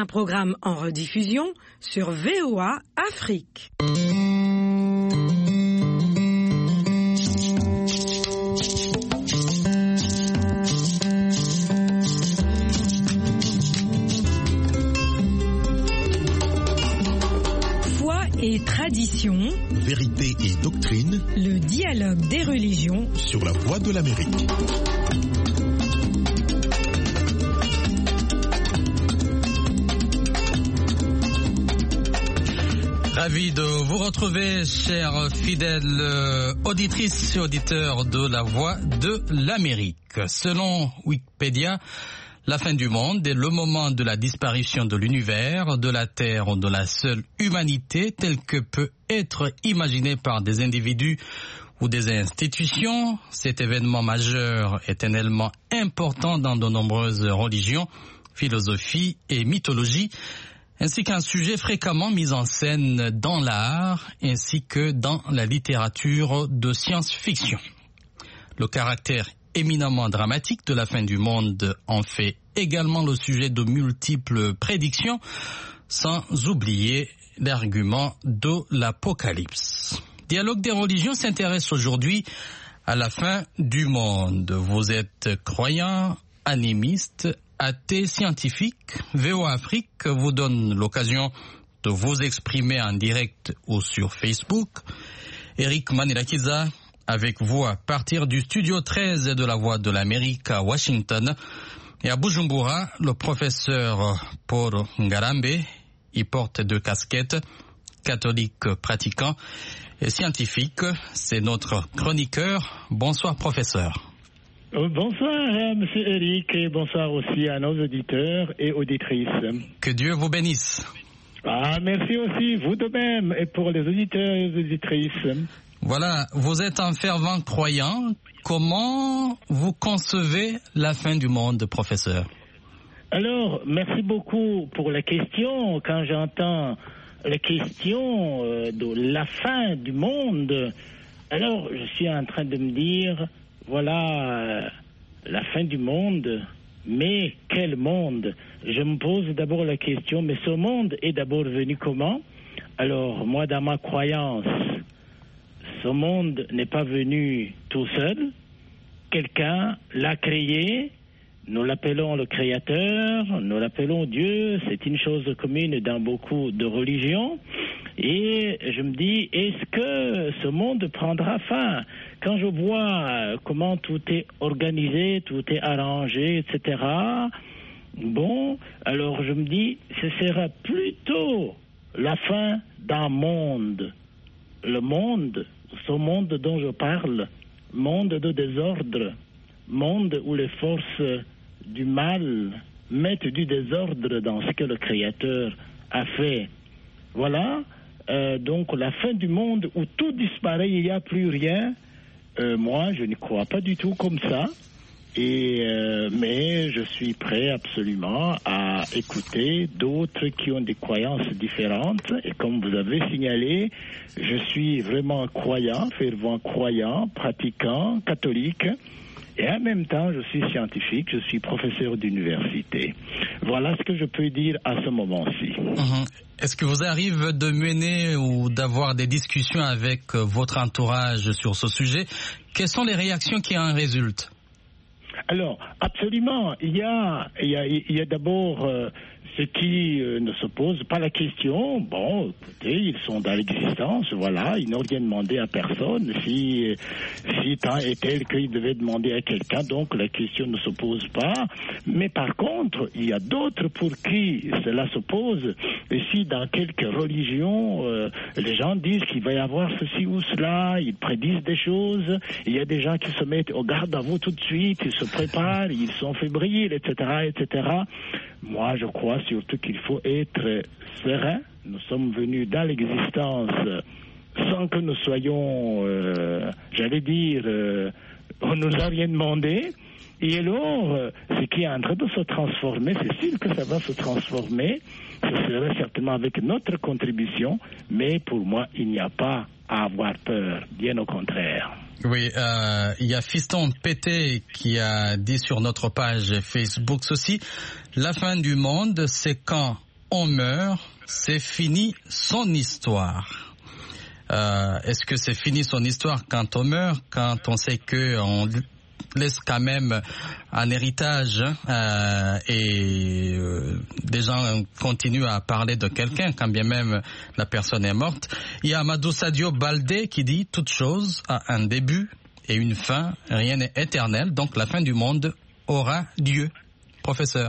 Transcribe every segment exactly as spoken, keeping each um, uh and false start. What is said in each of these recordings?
un programme en rediffusion sur V O A Afrique. Et tradition, vérité et doctrine, le dialogue des religions sur la voie de l'Amérique. Ravi de vous retrouver, chers fidèles auditrices et auditeurs de la voie de l'Amérique. Selon Wikipédia, la fin du monde est le moment de la disparition de l'univers, de la Terre ou de la seule humanité telle que peut être imaginée par des individus ou des institutions. Cet événement majeur est éternellement important dans de nombreuses religions, philosophies et mythologies, ainsi qu'un sujet fréquemment mis en scène dans l'art ainsi que dans la littérature de science-fiction. Le caractère éminemment dramatique de la fin du monde en fait également le sujet de multiples prédictions, sans oublier l'argument de l'Apocalypse. Dialogue des religions s'intéresse aujourd'hui à la fin du monde. Vous êtes croyant, animiste, athée, scientifique. V O A Afrique vous donne l'occasion de vous exprimer en direct ou sur Facebook. Eric Manirakiza avec vous à partir du studio treize de la Voix de l'Amérique à Washington. Et à Bujumbura, le professeur Paul Ngarambe, il porte deux casquettes, catholique pratiquant et scientifique. C'est notre chroniqueur. Bonsoir, professeur. Bonsoir, monsieur Eric, et bonsoir aussi à nos auditeurs et auditrices. Que Dieu vous bénisse. Ah, merci aussi, vous de même, et pour les auditeurs et les auditrices. Voilà, vous êtes un fervent croyant. Comment vous concevez la fin du monde, professeur? Alors, merci beaucoup pour la question. Quand j'entends la question de la fin du monde, alors je suis en train de me dire, voilà, la fin du monde, mais quel monde? Je me pose d'abord la question, mais ce monde est d'abord venu comment? Alors, moi, dans ma croyance, ce monde n'est pas venu tout seul. Quelqu'un l'a créé. Nous l'appelons le Créateur, nous l'appelons Dieu. C'est une chose commune dans beaucoup de religions. Et je me dis, est-ce que ce monde prendra fin? Quand je vois comment tout est organisé, tout est arrangé, et cetera, bon, alors je me dis, ce sera plutôt la fin d'un monde. Le monde, ce monde dont je parle, monde de désordre, monde où les forces du mal mettent du désordre dans ce que le Créateur a fait. Voilà, euh, donc la fin du monde où tout disparaît, il n'y a plus rien. Euh, moi, je ne crois pas du tout comme ça. Et euh, mais je suis prêt absolument à écouter d'autres qui ont des croyances différentes. Et comme vous avez signalé, je suis vraiment croyant, fervent croyant, pratiquant, catholique. Et en même temps, je suis scientifique, je suis professeur d'université. Voilà ce que je peux dire à ce moment-ci. Mmh. Est-ce que vous arrivez de mener ou d'avoir des discussions avec votre entourage sur ce sujet? Quelles sont les réactions qui en résultent? Alors, absolument. Il y a, il y a, il y a d'abord euh, ceux qui euh, ne se posent pas la question. Bon, écoutez, ils sont dans l'existence, voilà, ils n'ont rien demandé à personne. Si, si tant est tel qu'ils devaient demander à quelqu'un, donc la question ne se pose pas. Mais par contre, il y a d'autres pour qui cela se pose. Et si dans quelques religions, euh, les gens disent qu'il va y avoir ceci ou cela, ils prédisent des choses, il y a des gens qui se mettent au garde à vous tout de suite, ils se préparent, ils sont fébriles, et cetera, et cetera. Moi, je crois surtout qu'il faut être serein. Nous sommes venus dans l'existence sans que nous soyons, euh, j'allais dire, euh, on nous a rien demandé. Et alors, ce qui est en train de se transformer, c'est sûr que ça va se transformer. Ce sera certainement avec notre contribution, mais pour moi, il n'y a pas à avoir peur, bien au contraire. Oui, euh, il y a Fiston Pété qui a dit sur notre page Facebook ceci: la fin du monde, c'est quand on meurt, c'est fini son histoire. Euh, est-ce que c'est fini son histoire quand on meurt, quand on sait qu'on laisse quand même un héritage euh, et euh, des gens continuent à parler de quelqu'un quand bien même la personne est morte. Il y a Amadou Sadio Baldé qui dit « Toute chose a un début et une fin, rien n'est éternel, donc la fin du monde aura lieu. » Professeur.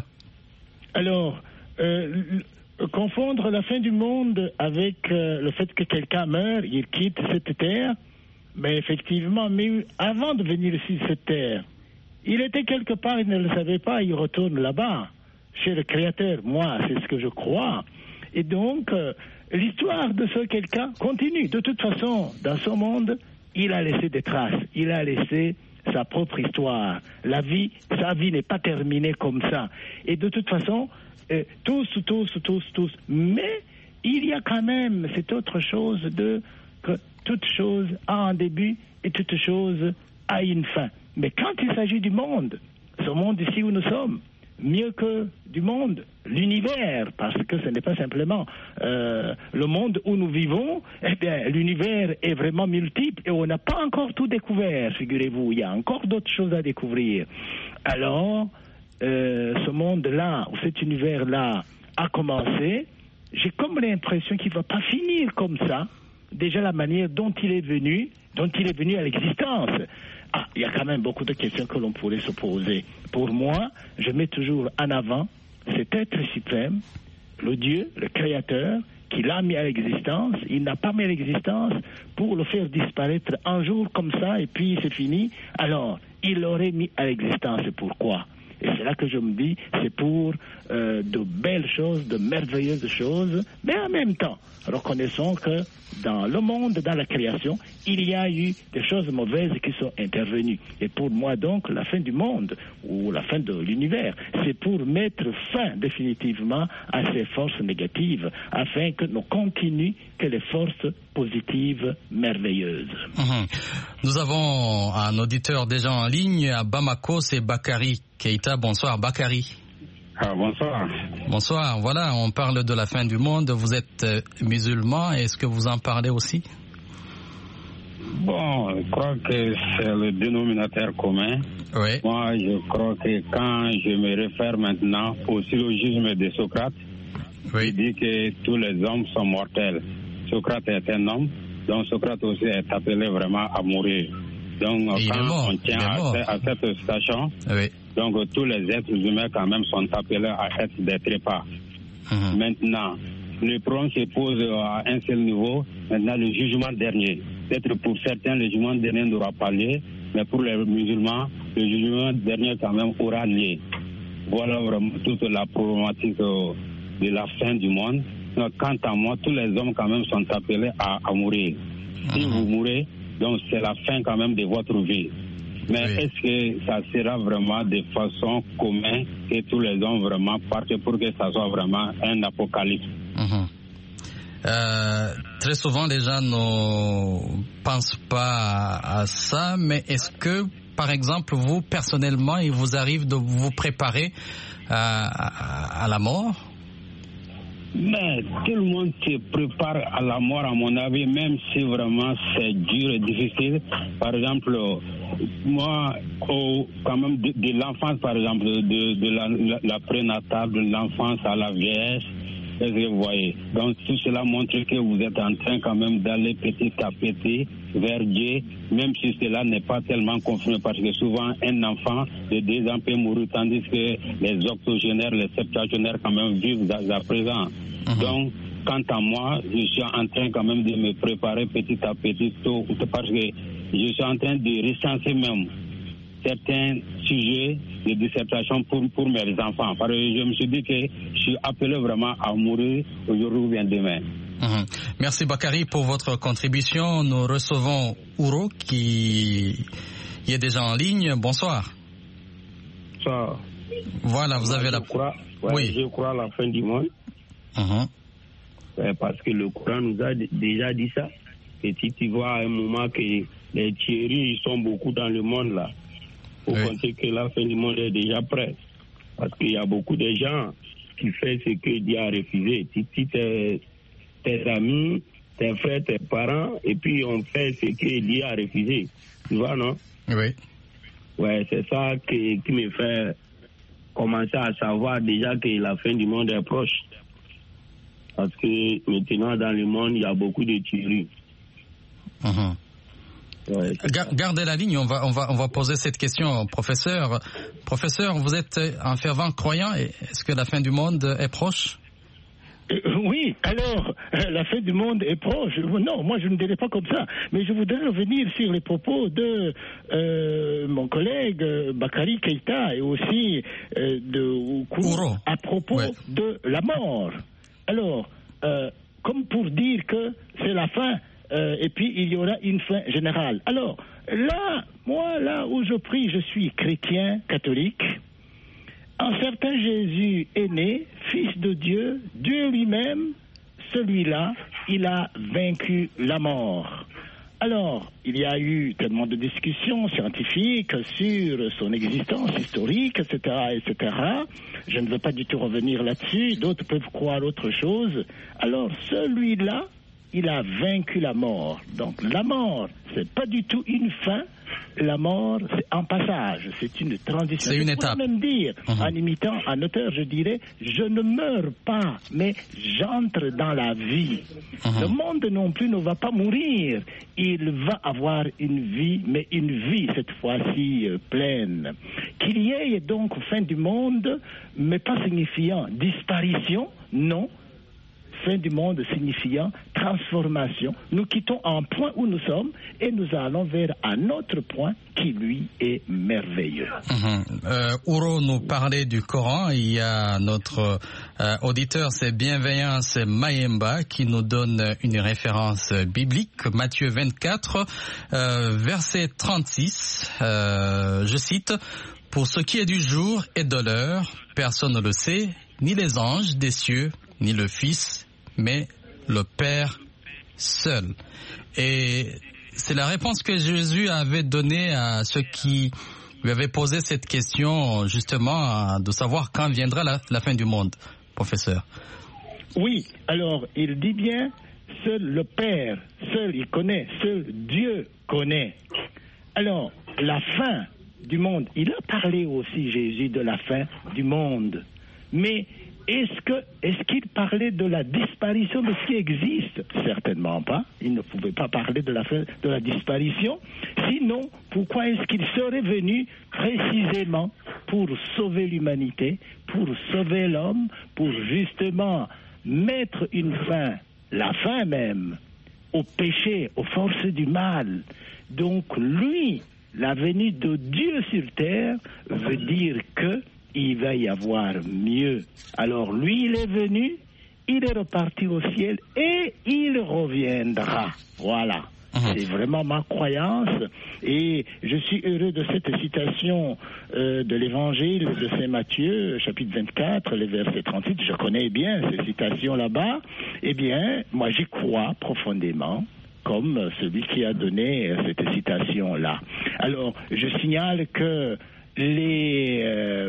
Alors, euh, confondre la fin du monde avec euh, le fait que quelqu'un meurt, il quitte cette terre, mais effectivement, mais avant de venir sur cette terre, il était quelque part, il ne le savait pas, il retourne là-bas, chez le Créateur. Moi, c'est ce que je crois. Et donc, euh, l'histoire de ce quelqu'un continue. De toute façon, dans ce monde, il a laissé des traces, il a laissé sa propre histoire. La vie, sa vie n'est pas terminée comme ça. Et de toute façon, euh, tous, tous, tous, tous. Mais il y a quand même cette autre chose de que toute chose a un début et toute chose a une fin. Mais quand il s'agit du monde, ce monde ici où nous sommes, mieux que du monde, l'univers, parce que ce n'est pas simplement euh, le monde où nous vivons, eh bien, l'univers est vraiment multiple et on n'a pas encore tout découvert, figurez-vous, il y a encore d'autres choses à découvrir. Alors, euh, ce monde-là, ou cet univers-là, a commencé, j'ai comme l'impression qu'il ne va pas finir comme ça, déjà la manière dont il est venu, dont il est venu à l'existence. Ah, il y a quand même beaucoup de questions que l'on pourrait se poser. Pour moi, je mets toujours en avant cet être suprême, le Dieu, le Créateur, qui l'a mis à l'existence. Il n'a pas mis à l'existence pour le faire disparaître un jour comme ça et puis c'est fini. Alors, il l'aurait mis à l'existence. Pourquoi ? Et c'est là que je me dis, c'est pour euh, de belles choses, de merveilleuses choses, mais en même temps, reconnaissons que dans le monde, dans la création, il y a eu des choses mauvaises qui sont intervenues. Et pour moi donc, la fin du monde, ou la fin de l'univers, c'est pour mettre fin définitivement à ces forces négatives, afin que nous continuions que les forces positives merveilleuses. Mmh. Nous avons un auditeur déjà en ligne à Bamako, c'est Bakary Keita. Bonsoir Bakary. Ah, bonsoir. Bonsoir, voilà, on parle de la fin du monde. Vous êtes euh, musulman, est-ce que vous en parlez aussi? Bon, je crois que c'est le dénominateur commun. Oui. Moi, je crois que quand je me réfère maintenant au syllogisme de Socrate, oui. il dit que tous les hommes sont mortels. Socrate est un homme, donc Socrate aussi est appelé vraiment à mourir. Donc, il quand on tient à, à cette station, oui. donc tous les êtres humains quand même sont appelés à être des trépas. Mmh. Maintenant, le problème se pose à un seul niveau, maintenant le jugement dernier. Peut-être pour certains, le jugement dernier n'aura pas lieu, mais pour les musulmans, le jugement dernier quand même aura lieu. Voilà vraiment toute la problématique de la fin du monde. Donc, quant à moi, tous les hommes quand même sont appelés à, à mourir. Si mmh. vous mourrez, donc c'est la fin quand même de votre vie. Mais oui. Est-ce que ça sera vraiment de façon commune que tous les hommes vraiment partent pour que ça soit vraiment un apocalypse? Mmh. Euh, très souvent, les gens ne pensent pas à, à ça, mais est-ce que, par exemple, vous, personnellement, il vous arrive de vous préparer à, à, à la mort? Mais tout le monde se prépare à la mort, à mon avis, même si vraiment c'est dur et difficile. Par exemple, moi, au, quand même de, de l'enfance, par exemple, de, de la, la, la prénatale, de l'enfance à la vieillesse, est-ce que vous voyez? Donc tout cela montre que vous êtes en train quand même d'aller petit à petit vers Dieu, même si cela n'est pas tellement confirmé, parce que souvent un enfant de deux ans peut mourir, tandis que les octogénaires, les septuagénaires quand même vivent à, à présent. Mm-hmm. Donc, quant à moi, je suis en train quand même de me préparer petit à petit, tôt, parce que je suis en train de recenser même certains sujets de dissertation pour, pour mes enfants. Parce que je me suis dit que je suis appelé vraiment à mourir aujourd'hui ou bien demain. Mmh. Merci Bakary pour votre contribution. Nous recevons Ouro qui, qui est déjà en ligne. Bonsoir. Bonsoir. Voilà, vous Moi, avez je la... Crois, ouais, oui. Je crois à la fin du monde. Mmh. Ouais, parce que le Coran nous a d- déjà dit ça. Et si tu vois à un moment que les tueries sont beaucoup dans le monde là, faut oui. compter que la fin du monde est déjà prête. Parce qu'il y a beaucoup de gens tu fais ce que Dieu a refusé. Tu dis tes, tes amis, tes frères, tes parents, et puis on fait ce que Dieu a refusé. Tu vois, non? Oui. Ouais, c'est ça qui, qui me fait commencer à savoir déjà que la fin du monde est proche. Parce que maintenant, dans le monde, il y a beaucoup de tueries. Mm-hmm. Ouais, Gar- gardez la ligne, on va, on, va, on va poser cette question au professeur. Professeur, vous êtes un fervent croyant, est-ce que la fin du monde est proche? Euh, oui, alors, euh, la fin du monde est proche. Non, moi je ne dirais pas comme ça. Mais je voudrais revenir sur les propos de euh, mon collègue euh, Bakary Keïta et aussi euh, de Ouro à propos ouais. de la mort. Alors, euh, comme pour dire que c'est la fin, euh, et puis il y aura une fin générale. Alors, là, moi, là où je prie, je suis chrétien, catholique. Un certain Jésus est né, fils de Dieu, Dieu lui-même, celui-là, il a vaincu la mort. Alors, il y a eu tellement de discussions scientifiques sur son existence historique, et cetera, et cetera. Je ne veux pas du tout revenir là-dessus, d'autres peuvent croire autre chose. Alors, celui-là, il a vaincu la mort. Donc, la mort, c'est pas du tout une fin. La mort, c'est un passage, c'est une transition. C'est une je étape. Je même dire, mmh. en imitant un auteur, je dirais, je ne meurs pas, mais j'entre dans la vie. Mmh. Le monde non plus ne va pas mourir. Il va avoir une vie, mais une vie cette fois-ci euh, pleine. Qu'il y ait donc fin du monde, mais pas signifiant disparition, non. Fin du monde signifiant transformation. Nous quittons un point où nous sommes et nous allons vers un autre point qui, lui, est merveilleux. Mmh. Euh, Ouro nous parlait du Coran. Il y a notre euh, auditeur, c'est bienveillant, c'est Mayemba, qui nous donne une référence biblique. Matthieu vingt-quatre, euh, verset trente-six, euh, je cite, « Pour ce qui est du jour et de l'heure, personne ne le sait, ni les anges des cieux, ni le Fils, mais le Père seul. » Et c'est la réponse que Jésus avait donnée à ceux qui lui avaient posé cette question, justement, de savoir quand viendra la, la fin du monde, professeur. Oui, alors il dit bien, seul le Père, seul il connaît, seul Dieu connaît. Alors, la fin du monde, il a parlé aussi, Jésus, de la fin du monde. Mais Est-ce que, est-ce qu'il parlait de la disparition de ce qui existe? Certainement pas. Il ne pouvait pas parler de la fin de la disparition. Sinon, pourquoi est-ce qu'il serait venu précisément pour sauver l'humanité, pour sauver l'homme, pour justement mettre une fin, la fin même, au péché, aux forces du mal? Donc lui, la venue de Dieu sur terre veut dire que il va y avoir mieux. Alors lui, il est venu, il est reparti au ciel et il reviendra. Voilà. Mmh. C'est vraiment ma croyance et je suis heureux de cette citation euh, de l'évangile de Saint Matthieu, chapitre vingt-quatre, les versets trente-huit. Je connais bien ces citations là-bas. Eh bien, moi j'y crois profondément, comme celui qui a donné cette citation-là. Alors, je signale que les euh,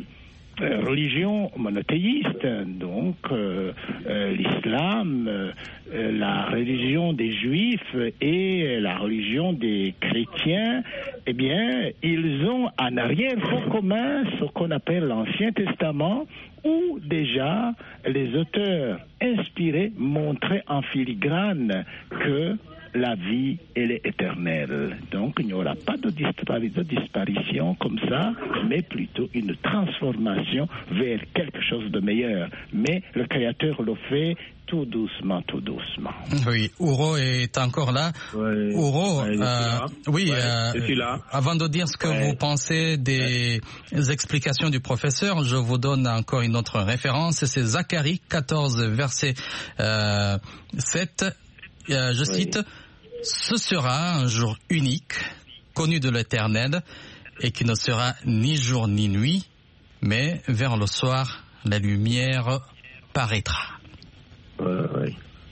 religions monothéistes, donc euh, euh, l'islam, euh, la religion des juifs et la religion des chrétiens, eh bien, ils ont en arrière-fond commun ce qu'on appelle l'Ancien Testament, où déjà les auteurs inspirés montraient en filigrane que la vie, elle est éternelle. Donc, il n'y aura pas de, dispari- de disparition comme ça, mais plutôt une transformation vers quelque chose de meilleur. Mais le Créateur le fait tout doucement, tout doucement. Oui, Ouro est encore là. Ouais, Ouro, ouais, euh, oui, ouais, euh, je suis là. Avant de dire ce que ouais. vous pensez des ouais. explications du professeur, je vous donne encore une autre référence. C'est Zacharie quatorze, verset euh, sept. Euh, je cite, oui. « Ce sera un jour unique, connu de l'Éternel, et qui ne sera ni jour ni nuit, mais vers le soir, la lumière paraîtra. » euh, Oui.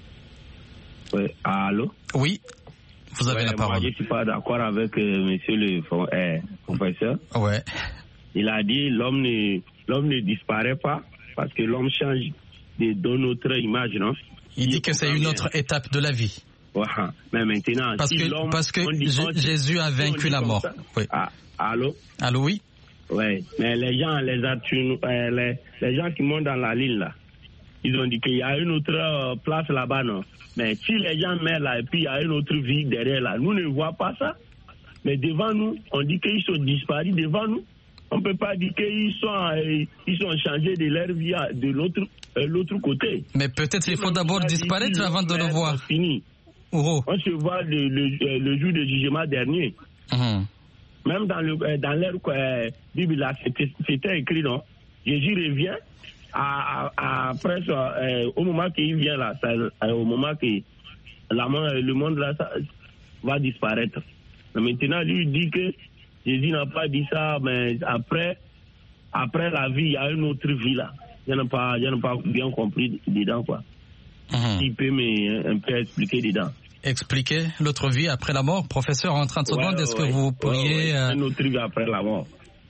Oui. Allô? Oui, vous avez ouais, la parole. Moi, je ne suis pas d'accord avec euh, monsieur le eh, professeur. Ouais. Il a dit l'homme ne, l'homme ne disparaît pas, parce que l'homme change de, de notre image, non? Il dit que c'est une autre étape de la vie. Ouais. Mais maintenant, parce si que, parce que dit, J- Jésus a vaincu la mort. Oui. Ah, allô? Allô, oui? Oui, mais les gens, les, euh, les, les gens qui montent dans la ligne, là, ils ont dit qu'il y a une autre euh, place là-bas, non? Mais si les gens meurent là, et puis il y a une autre vie derrière là, nous ne voyons pas ça. Mais devant nous, on dit qu'ils sont disparus devant nous. On ne peut pas dire qu'ils sont, euh, ils sont changés de leur vie à, de l'autre, euh, l'autre côté. Mais peut-être il faut d'abord disparaître avant de le voir. Fini. Ouro. On se voit le, le, le jour du jugement dernier. Mmh. Même dans, le, dans leur euh, Bible, là, c'était, c'était écrit, non? Jésus revient à, à, après ça, euh, au moment qu'il vient là, ça, euh, au moment que la, le monde là ça, va disparaître. Mais maintenant, lui dit que Jésus n'a pas dit ça, mais après, après la vie, il y a une autre vie là. Je n'ai pas, je n'ai pas bien compris dedans, quoi. Mmh. Il peut me, un peu expliquer dedans. Expliquer l'autre vie après la mort, professeur, en trente secondes, ouais, est-ce ouais, que vous pourriez... Ouais, ouais. Une autre vie après la mort.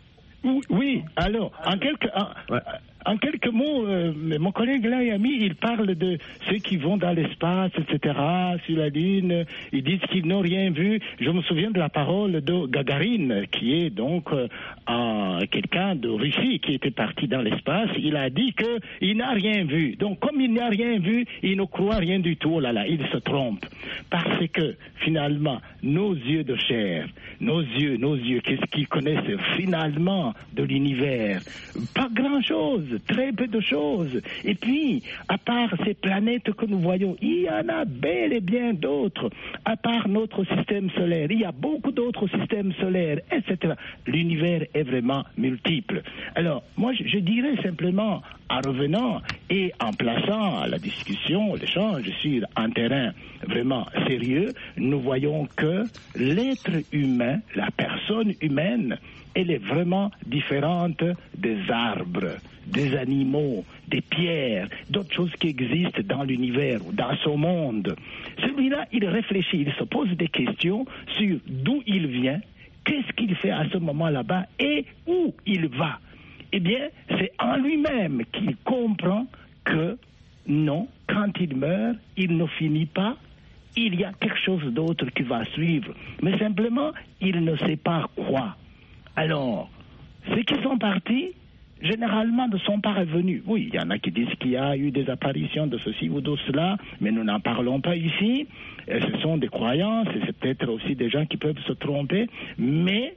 Oui, alors, en quelques, en, ouais. en quelques mots, euh, mon collègue là, Yami, il parle de ceux qui vont dans l'espace, et cetera, sur la Lune, ils disent qu'ils n'ont rien vu. Je me souviens de la parole de Gagarine, qui est donc euh, un, quelqu'un de Russie qui était parti dans l'espace. Il a dit qu'il n'a rien vu. Donc, comme il n'a rien vu, il ne croit rien du tout. Oh là là, il se trompe. Parce que, finalement, nos yeux de chair, nos yeux, nos yeux, qu'est-ce qu'ils connaissent finalement de l'univers? Pas grand-chose, très peu de choses. Et puis, à part ces planètes que nous voyons, il y en a bel et bien d'autres. À part notre système solaire, il y a beaucoup d'autres systèmes solaires, et cetera. L'univers est vraiment multiple. Alors, moi, je, je dirais simplement, en revenant et en plaçant la discussion, l'échange sur un terrain vraiment sérieux, nous voyons que l'être humain, la personne humaine, elle est vraiment différente des arbres, des animaux, des pierres, d'autres choses qui existent dans l'univers ou dans ce monde. Celui-là, il réfléchit, il se pose des questions sur d'où il vient, qu'est-ce qu'il fait à ce moment là-bas et où il va. Eh bien, c'est en lui-même qu'il comprend que non, quand il meurt, il ne finit pas. Il y a quelque chose d'autre qui va suivre. Mais simplement, il ne sait pas quoi. Alors, ceux qui sont partis, généralement ne sont pas revenus. Oui, il y en a qui disent qu'il y a eu des apparitions de ceci ou de cela, mais nous n'en parlons pas ici. Et ce sont des croyances, et c'est peut-être aussi des gens qui peuvent se tromper. Mais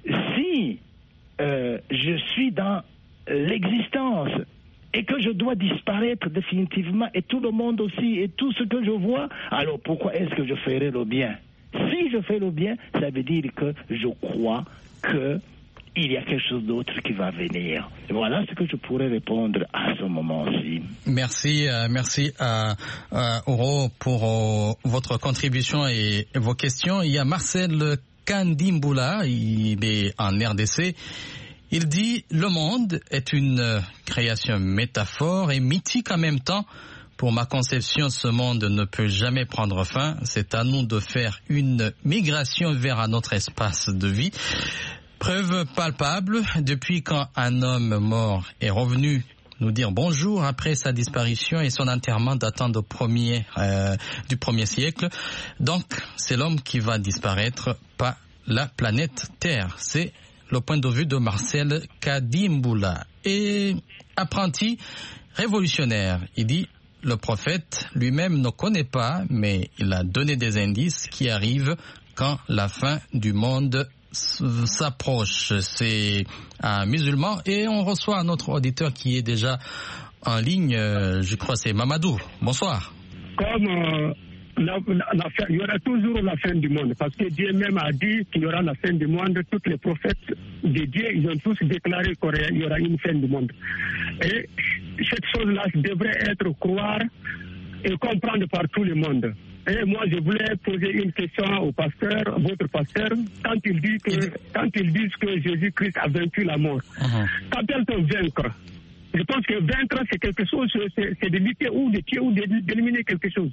si euh, je suis dans l'existence et que je dois disparaître définitivement, et tout le monde aussi, et tout ce que je vois, alors pourquoi est-ce que je ferai le bien? Si je fais le bien, ça veut dire que je crois que il y a quelque chose d'autre qui va venir. Voilà ce que je pourrais répondre à ce moment-ci. Merci, euh, merci à, à Ouro pour euh, votre contribution et, et vos questions. Il y a Marcel Kandimboula, il est en R D C. Il dit « Le monde est une création métaphore et mythique en même temps. Pour ma conception, ce monde ne peut jamais prendre fin. C'est à nous de faire une migration vers un autre espace de vie. » Preuve palpable, depuis quand un homme mort est revenu nous dire bonjour après sa disparition et son enterrement datant de premier, euh, du premier siècle. Donc, c'est l'homme qui va disparaître, pas la planète Terre. C'est le point de vue de Marcel Kandimboula. Et apprenti révolutionnaire, il dit le prophète lui-même ne connaît pas, mais il a donné des indices qui arrivent quand la fin du monde s'approche. C'est un musulman et on reçoit un autre auditeur qui est déjà en ligne, je crois c'est Mamadou. Bonsoir. Comme euh, la, la, la fin, il y aura toujours la fin du monde parce que Dieu même a dit qu'il y aura la fin du monde. Tous les prophètes de Dieu, ils ont tous déclaré qu'il y aura une fin du monde. Et cette chose-là devrait être croire et comprendre par tout le monde. Et moi, je voulais poser une question au pasteur, votre pasteur, quand il dit que, quand ils disent que Jésus-Christ a vaincu la mort. Uh-huh. Qu'appelle-t-on vaincre? Je pense que vaincre, c'est quelque chose, c'est, c'est de lutter ou de tuer ou d'éliminer quelque chose.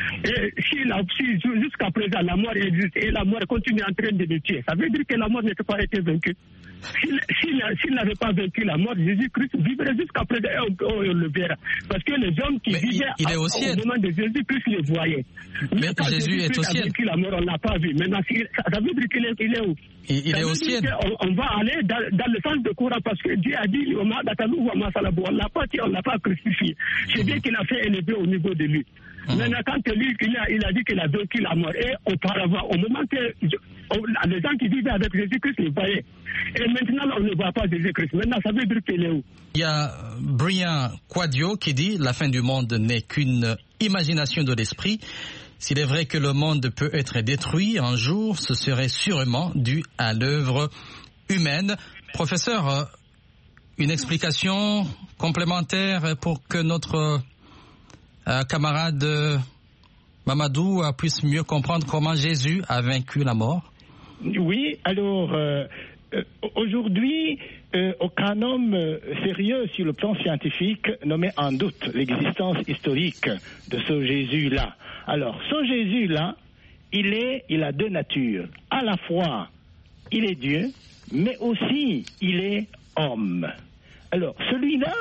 Et si, la, si jusqu'à présent la mort existe et la mort continue en train de le tuer, ça veut dire que la mort n'a pas été vaincue. s'il, s'il, s'il n'avait pas vécu la mort, Jésus-Christ vivrait jusqu'à présent et on, on le verra. Parce que les hommes qui mais vivaient il, il à, au, au moment de Jésus-christ les voyaient. Mais quand Jésus est au ciel. a vécu la mort, on ne l'a pas vu. Maintenant, ça, ça veut dire qu'il est, il est où? Il, il est au ciel. On, on va aller dans, dans le sens de courant parce que Dieu a dit on ne l'a pas tué, on ne l'a pas crucifié. C'est bien qu'il a fait élever au niveau de lui. Mmh. Maintenant, quand lui, il a, il a dit qu'il a vécu la mort, et auparavant, au moment que les gens qui vivaient avec Jésus-Christ le voyaient, et maintenant, on ne voit pas Jésus-Christ. Maintenant, ça veut dire qu'il est où? Il y a Brian Quadio qui dit la fin du monde n'est qu'une imagination de l'esprit. S'il est vrai que le monde peut être détruit un jour, ce serait sûrement dû à l'œuvre humaine. Professeur, une explication complémentaire pour que notre euh, camarade euh, Mamadou euh, puisse mieux comprendre comment Jésus a vaincu la mort? Oui, alors euh, euh, aujourd'hui, euh, aucun homme euh, sérieux sur le plan scientifique ne met en doute l'existence historique de ce Jésus-là. Alors, ce Jésus-là, il est, il a deux natures. À la fois, il est Dieu, mais aussi, il est homme. Alors, celui-là,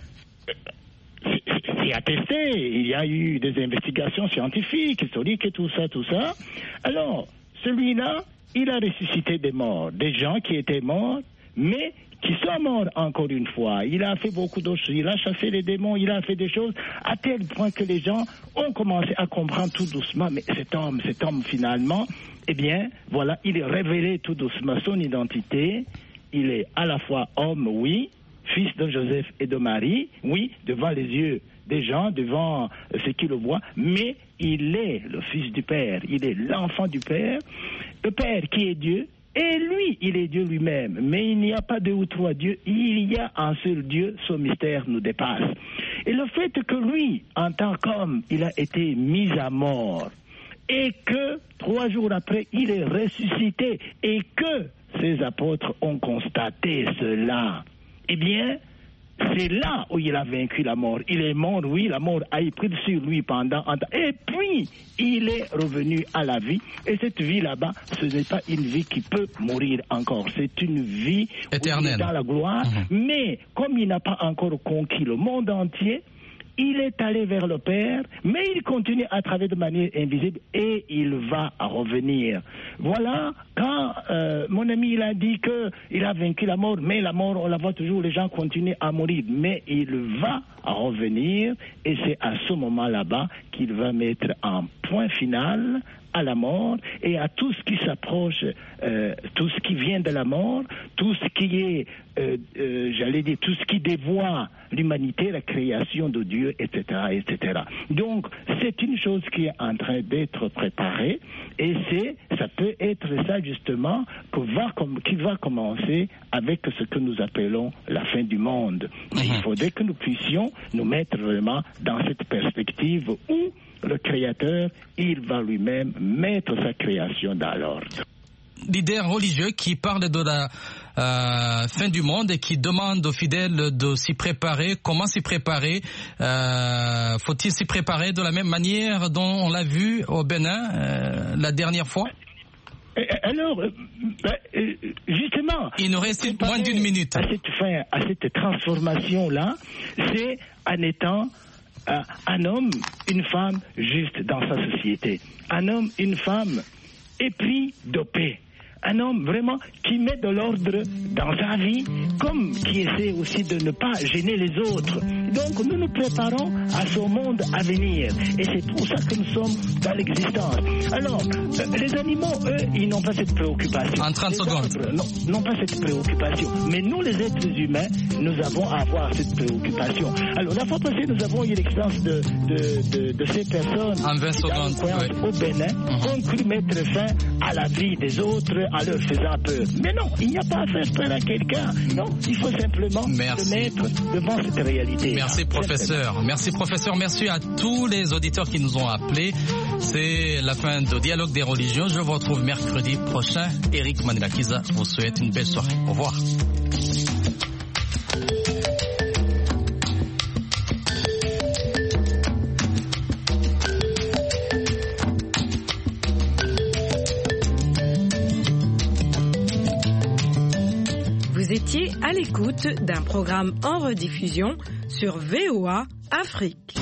c'est attesté. Il y a eu des investigations scientifiques, historiques et tout ça, tout ça. Alors, celui-là, il a ressuscité des morts, des gens qui étaient morts, mais qui sont morts encore une fois. Il a fait beaucoup d'autres choses. Il a chassé les démons, il a fait des choses à tel point que les gens ont commencé à comprendre tout doucement. Mais cet homme, cet homme finalement, eh bien, voilà, il est révélé tout doucement son identité. Il est à la fois homme, oui, fils de Joseph et de Marie, oui, devant les yeux des gens, devant ceux qui le voient, mais il est le fils du Père, il est l'enfant du Père, le Père qui est Dieu. Et lui, il est Dieu lui-même. Mais il n'y a pas deux ou trois dieux. Il y a un seul Dieu. Ce mystère nous dépasse. Et le fait que lui, en tant qu'homme, il a été mis à mort et que trois jours après, il est ressuscité et que ses apôtres ont constaté cela, eh bien, c'est là où il a vaincu la mort. Il est mort, oui, la mort a pris sur lui pendant un temps. Et puis, il est revenu à la vie. Et cette vie là-bas, ce n'est pas une vie qui peut mourir encore. C'est une vie éternelle, dans la gloire. Mmh. Mais, comme il n'a pas encore conquis le monde entier, il est allé vers le Père, mais il continue à travailler de manière invisible et il va revenir. Voilà, quand euh, mon ami il a dit qu'il a vaincu la mort, mais la mort, on la voit toujours, les gens continuent à mourir, mais il va revenir et c'est à ce moment là-bas qu'il va mettre un point final à la mort et à tout ce qui s'approche, euh, tout ce qui vient de la mort, tout ce qui est, euh, euh, j'allais dire, tout ce qui dévoie l'humanité, la création de Dieu, et cetera, et cetera. Donc, c'est une chose qui est en train d'être préparée et c'est, ça peut être ça justement que va, qui va commencer avec ce que nous appelons la fin du monde. Mais il faudrait que nous puissions nous mettre vraiment dans cette perspective où le Créateur, il va lui-même mettre sa création dans l'ordre. Leader religieux qui parle de la euh, fin du monde et qui demande aux fidèles de s'y préparer. Comment s'y préparer? euh, Faut-il s'y préparer de la même manière dont on l'a vu au Bénin euh, la dernière fois? Alors, justement, il nous reste moins d'une minute. À cette fin, à cette transformation-là, c'est en étant Uh, un homme, une femme juste dans sa société. Un homme, une femme épris de paix. Un homme vraiment qui met de l'ordre dans sa vie, comme qui essaie aussi de ne pas gêner les autres. Donc nous nous préparons à ce monde à venir. Et c'est pour ça que nous sommes dans l'existence. Alors, euh, les animaux, eux, ils n'ont pas cette préoccupation. En trente secondes. N'ont pas cette préoccupation. Mais nous, les êtres humains, nous avons à avoir cette préoccupation. Alors, la fois passée, nous avons eu l'expérience de, de, de, de ces personnes en vingt secondes, oui. Au Bénin, uh-huh. ont cru mettre fin à la vie des autres en leur faisant peur. Mais non, il n'y a pas à faire peur à quelqu'un. Non, il faut simplement Merci. se mettre devant cette réalité. Merci, professeur. Merci, professeur. Merci à tous les auditeurs qui nous ont appelés. C'est la fin de Dialogue des religions. Je vous retrouve mercredi prochain. Eric Manilakiza vous souhaite une belle soirée. Au revoir. étiez à l'écoute d'un programme en rediffusion sur V O A Afrique.